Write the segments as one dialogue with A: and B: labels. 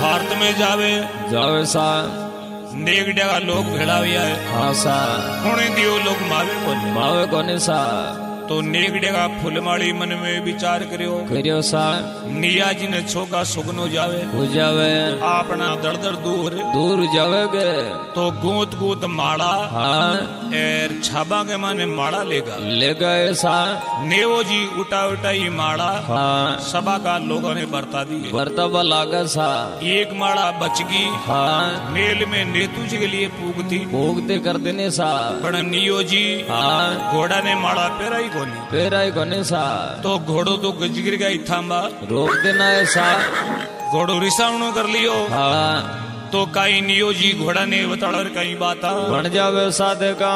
A: भारत में जावे
B: जावे सा
A: नेक जगह लोग भेड़ाविया है
B: हाँ सा
A: होने दियो लोग मावे कोने
B: मावे कोने सा
A: तो नेक जगह फुलमाड़ी मन में विचार करियो
B: सा
A: निया जी ने छोका सुगनो जावे
B: हो जावे
A: अपना दर दर
B: दूर जावेगे
A: तो गूंत गूंत माड़ा
B: हाँ
A: एर छाबा के माने माड़ा लेगा
B: ऐसा
A: नेवो जी उठा ही माड़ा
B: हाँ
A: सभा का लोगों ने बरता दिए
B: बर्तबा लागा सा
A: एक माड़ा बच गई
B: हाँ
A: मेल में नेतू जी के लिए
B: पूगते कर देने सा
A: पर नियो जी
B: हाँ
A: घोड़ा ने माड़ा
B: पेरा ही कोने सा
A: तो घोड़ो तो गजगिर गई थांबा
B: रोक देना ऐसा
A: घोड़ो रिसावनो कर लियो
B: हाँ
A: तो कई नियो जी घोड़ा ने बताड़ कई बात
B: बन जावे साधे का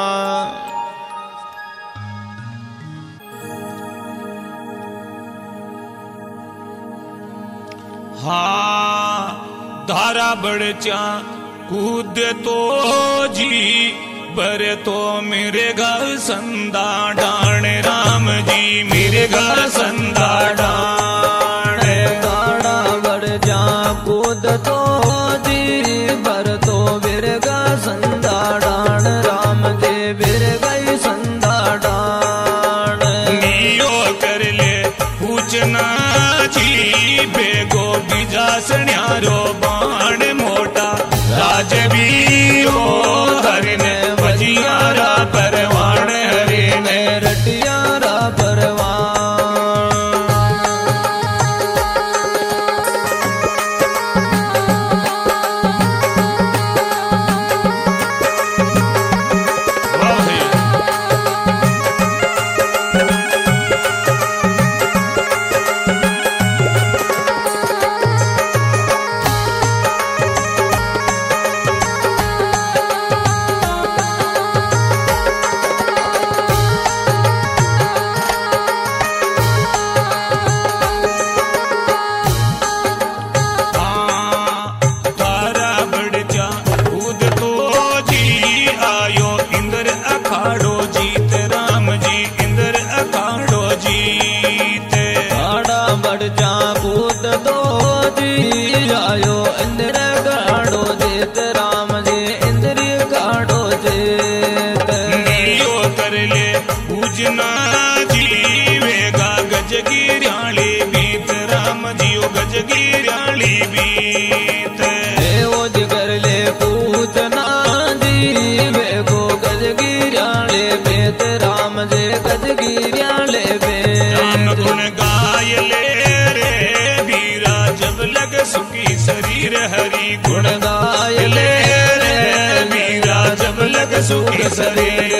A: हाँ धारा बड़े चा कूद तो जी बरे तो मेरे घर संदा डाण राम जी मेरे घर संदा डाण
B: गाड़ा बढ़ जा कूद तो जी बर तो मेरे घर संदा डाण राम जी मेरे गई संदा डाण
A: नियो कर ले पूछना जी बेगो बीजा सन्यारो बाण मोटा राजवीरो हरिने वजियारा परवान हरिने
B: रटियारा परवान
A: गजगिराली बीत राम जियो गजगिराली बीत
B: वो जिगर ले पूजना जी बेगो गजगिराले बेत राम जे गजगिराले बेत
A: राम गुण गाय ले रे बीरा जब लग सुखी शरीर हरि गुण गाय ले रे बीरा जब लग सुखी शरीर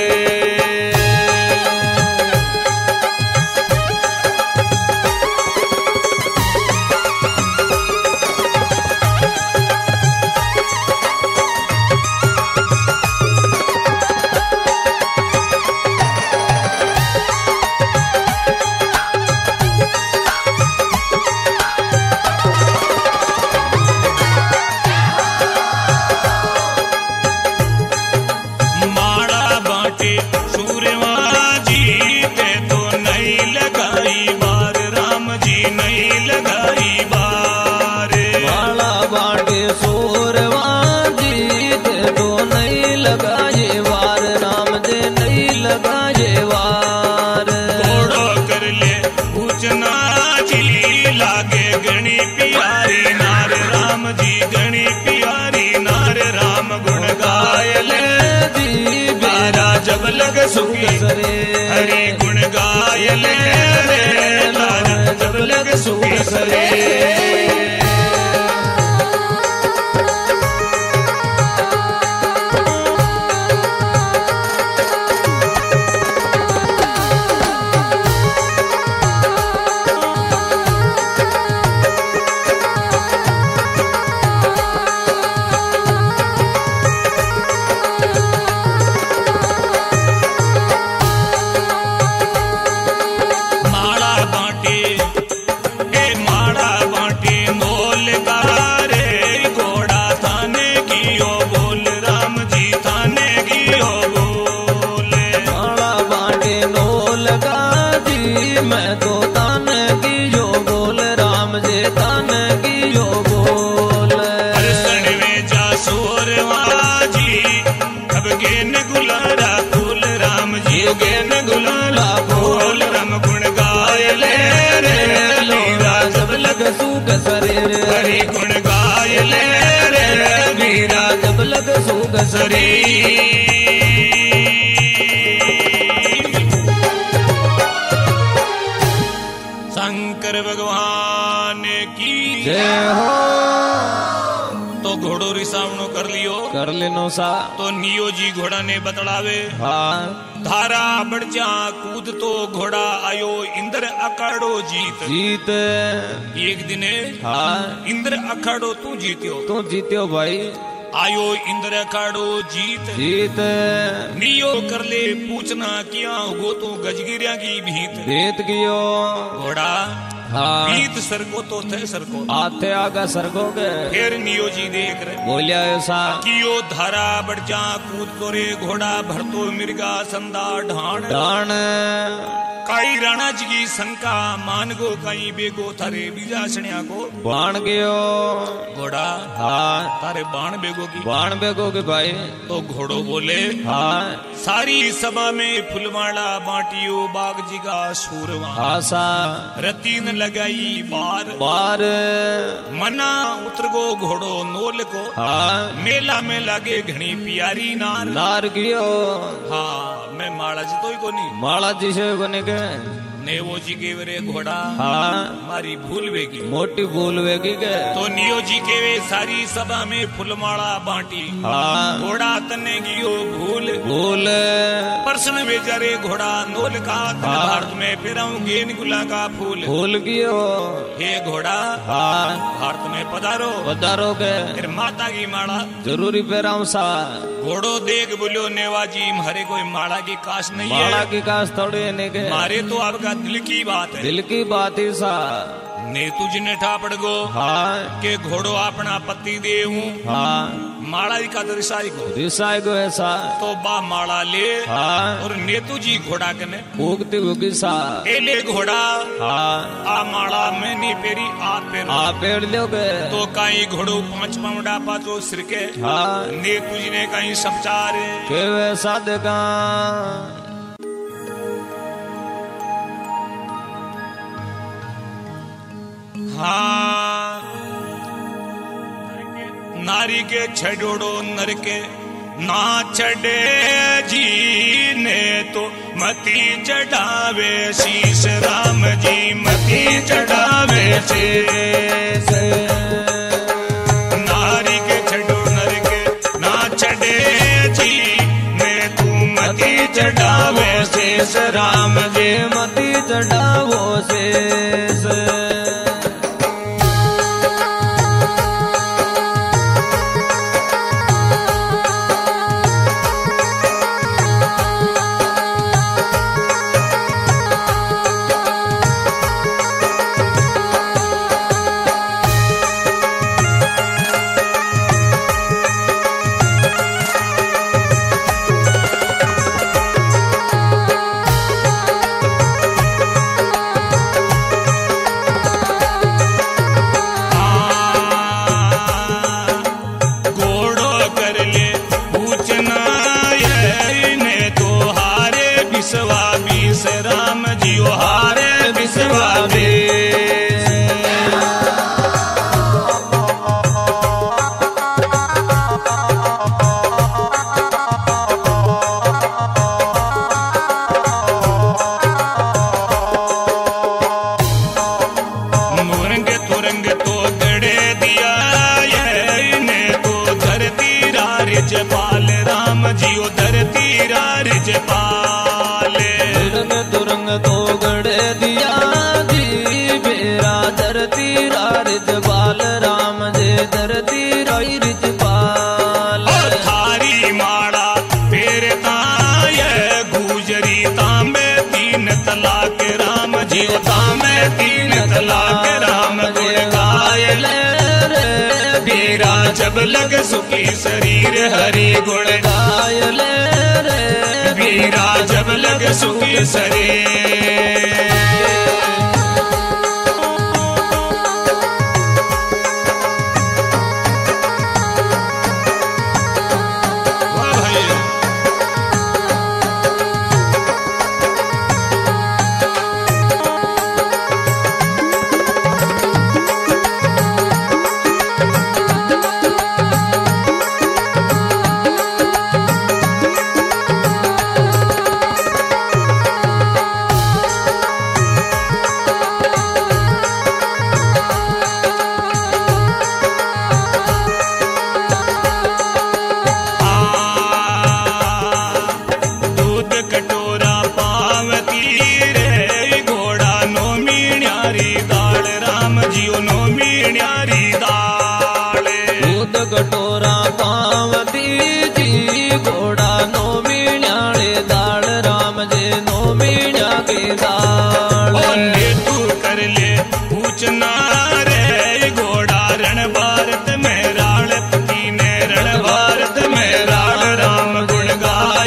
A: जब लग सुखी हरि गुण गाय ले रे लाल जब लग सुखी सरे माड़ा अब गेन गुलारा फूल राम जी गेन गुलारा फूल राम गुण गाय ले रे वीरा जब लग
B: सुख शरीर
A: हरि गुण गाय ले रे वीरा
B: जब लग सुख शरीर
A: शंकर भगवान की
B: जय हो।
A: तो घोड़ो रिसावनो कर लियो
B: कर लेनो सा
A: तो नियो जी घोड़ा ने बतलावे
B: हाँ
A: धारा बढ़ जा कूद तो घोड़ा आयो इंद्र अखाड़ो जीत
B: जीत
A: एक दिने
B: हाँ
A: इंद्र अखाड़ो तू जीत्यो
B: तू जीत्यो भाई
A: आयो इंद्र अखाड़ो जीत
B: जीत
A: नियो कर ले पूछना किया हो तो गजगिरिया की भीत
B: भेद कियो
A: घोड़ा
B: हाँ
A: भीत सरको तो थे सरको
B: आते आगा सरकोगे
A: फिर नियो जी देख रहे
B: बोलिया ऐसा
A: कियो धारा बढ़ जा कूद तो रे घोड़ा भरतो मिर्गा संदा ढाण
B: डाण
A: काई राणा जी की शंका मान गो कई बेगो थारे बीजा सणिया को
B: बाण गयो
A: घोड़ा
B: हाँ
A: तारे बाण बेगो की
B: बाण बेगोगे भाई
A: तो घोड़ो बोले
B: हाँ
A: सारी सभा में फुलवाड़ा बाटियो बाग जी का सूरवा
B: आशा
A: रतीन लगाई बार
B: बार
A: मना उतर गो घोड़ो नोल को
B: हाँ
A: मेला में लागे घनी प्यारी नार
B: नार गियो
A: हाँ मैं माला जी तो ही को नहीं
B: माला जी से बने के
A: नेवो जी के वे घोड़ा
B: हाँ
A: मारी भूल वेगी
B: मोटी भूल वेगी के
A: तो नियो जी के वे सारी सभा में फुलमाला बांटी
B: हाँ
A: घोड़ा तने गियो भूल
B: भूल
A: प्रश्न बेचारे घोड़ा नोल का तन
B: हाँ।
A: भारत में फिर गेन गुला का फूल
B: भूल गियो
A: हे घोड़ा
B: हाँ
A: भारत में पधारो
B: पधारो के
A: फिर माता की माला
B: जरूरी पेराम सा
A: घोड़ो देख बोलो नेवाजी हमारे कोई माला की काश नहीं
B: माला
A: है
B: की काश थोड़ी ने के
A: मारे तो आपका दिल की बात है
B: दिल की बात ही सा
A: ने तुझ ने ठापड़ गो
B: हाँ
A: के घोड़ो अपना पति दे हूँ
B: हाँ
A: माला का दर्शाई को
B: रिसाई गो ऐसा
A: तो बा माला ले
B: हाँ
A: और नेतू जी घोड़ा कने
B: उगती उगी सा
A: ए ले घोड़ा
B: हाँ
A: आ माला में नी पेरी आ पेरो
B: आ पेड़ लोगे
A: तो काई घोड़ो 5 पाउंडा पाचो सिर के
B: हाँ
A: नेतू जी ने कहीं समचार
B: के वैसा देखा
A: हाँ नारी के छड़ोड़ो नर के ना चढ़े जी ने तो मती चढ़ावे शीश राम जी मती चढ़ावे शीश नारी के छड़ो नर के ना चढ़े जी ने तू मती चढ़ावे शीश राम जी
B: मती चढ़ावो शेष तुरंग तो गड़े दिया जी बेरा धरती रिज बाल राम जे धरती राई रिज बाल
A: थारी माड़ा फेर ताय गुजरी तांबे 3 तलाक राम जी तांबे 3 तलाक राम गुण गाय ले रे बीरा जब लग सुखी शरीर हरि गुण
B: गाय ले रे
A: बीरा जब लग सुखी शरीर वाह भाई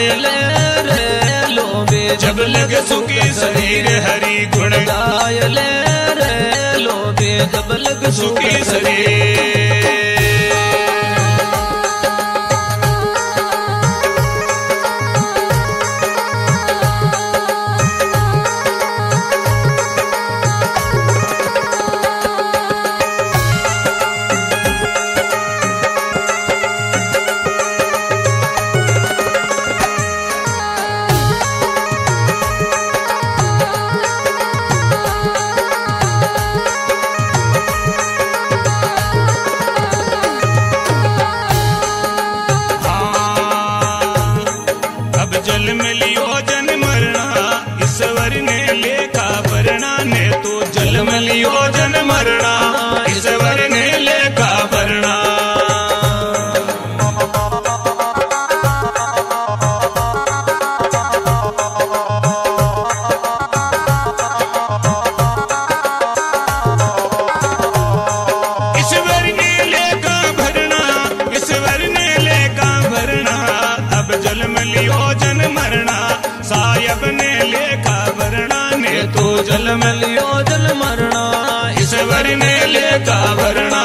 B: गाय ले रे लोबे
A: जब लग सुखी शरीर हरि गुण
B: गाय ले रे लोबे जब लग
A: सुखी शरीर। जल में लियो जन मरना ईश्वर ने लेखा भरना ने तो जल में लियो जन मरना ईश्वर ने लेखा भरना। ईश्वर ने लेखा भरना ईश्वर ने लेखा भरना अब जल में लियो मरना साहब ने लेखा भरना ने तो
B: जल में लियो जल मरना
A: ईश्वर ने लेखा भरना।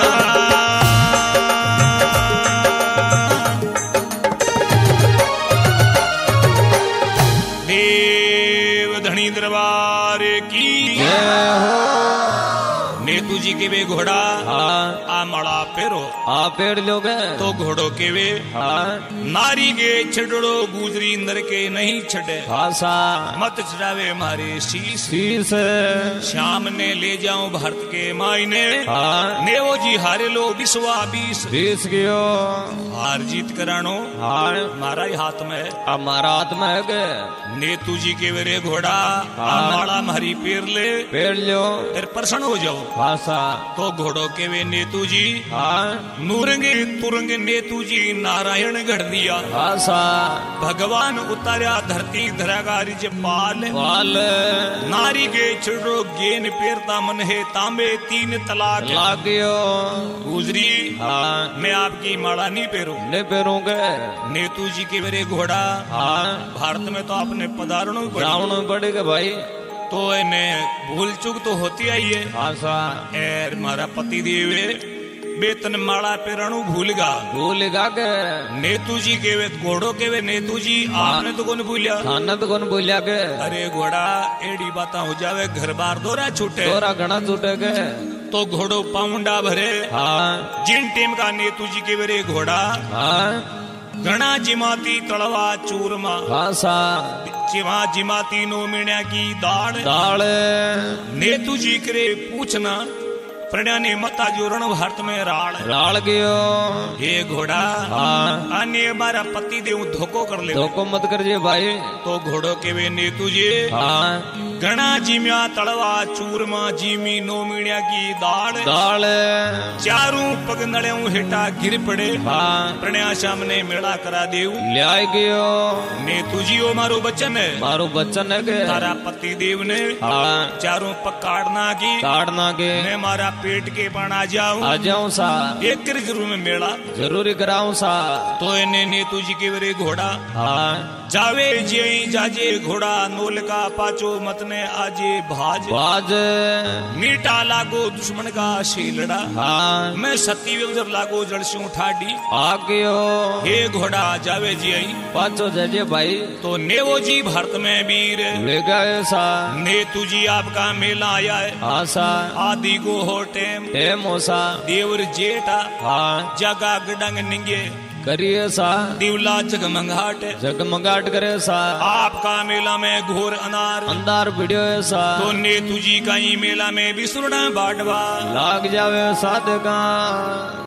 A: देव धनी दरबार की नेतू जी के वे घोड़ा आ मड़ा पेरो
B: आ पेड़ लोगे
A: तो घोड़ो के वे नारी के छड़ो गुजरी इंदर के नहीं छड़े
B: भाषा
A: मत चढ़ावे मारे शीश
B: शीश
A: श्याम ने ले जाऊं भारत के मायने नेवो जी हारे लो बिस्वा बीस
B: बीस गियो
A: हार जीत करानो
B: हार
A: मारा ही हाथ में
B: हमारा हाथ में है
A: नेतू जी के वेरे घोड़ा माड़ा मारी पेड़ ले
B: पेड़ लो
A: फिर प्रसन्न हो जाओ
B: भाषा
A: तो घोड़ो के वे नेतू जी नूरंगे तुरंगे नेतू जी नारायण गढ़ दिया
B: भाषा
A: भगवान उतारा धरती धरागा रिज पाल नारी के छिड़ो गेन पेरता मन है तांबे तीन तलाक
B: लागियो
A: गुजरी मैं आपकी माड़ा नहीं पेरू
B: नहीं पेरूंगे
A: नेतू जी के मेरे घोड़ा भारत में तो आपने पधारणों
B: पड़ेगा भाई
A: तो इन्हें भूल चूक तो होती आई है
B: आशा
A: एर मारा पति देवे बेतन माड़ा पेरणु
B: भूलेगा के
A: नेतू जी के वे घोड़ो के वे नेतू जी आपने तो कौन भूलिया
B: खाना तो कौन भूलिया के
A: अरे घोड़ा एड़ी बात हो जावे घर बार दोरा छूटे
B: दोरा घना छूटे के
A: तो घोड़ो पाउंडा भरे जिन टेम का नेतू जी के वे घोड़ा घना जिमाती तड़वा चूरमा
B: भाषा
A: चिमा जिमाती नो मीण्या की दाड़ नेतू जी करे पूछना प्रणा ने मता जो रण भारत में राड़
B: गयो
A: ये घोड़ा अन्य बारा पति देव धोखो कर ले
B: धोखो मत कर जे भाई
A: तो घोड़ो के वे नेतू जी घना जिम्या तड़वा चूरमा जिमी नो मीण्या की दाड़ चारों पग नड़ेऊ हेटा गिर पड़े प्रणया श्याम ने मेला करा देव
B: ले गयो
A: नेतू जी ओ मारो बच्चन है
B: के
A: तारा पति देव ने चारों पग काटना की मैं मारा पेट के पान आ जाऊं
B: सा
A: एक जरूर में मेला
B: जरूरी कराऊं सा
A: तो इन्हें नेतू जी के वे घोड़ा जावे जे जाजे घोड़ा नोल का पाचो मतने आजे भाज मीठा लागो दुश्मन का शीलड़ा मैं सती व्यवजर लागो जड़सू ठाडी
B: आगयो
A: हे घोड़ा जावे जी
B: पाचो जाजे भाई
A: तो नेवो जी भारत में वीर
B: ले गए सा
A: नेतू जी आपका मेला आया है
B: आशा
A: आदि को हो टेम
B: मोसा
A: देवर जेठा जगा गडंग निंगे
B: करिए सा
A: दिवला जगमगाट
B: करे सा
A: आपका मेला में घोर अंधार
B: वीडियो सा
A: तो नेतू जी का ही मेला में भी सुरना बाटवा
B: लाग जावे साध का।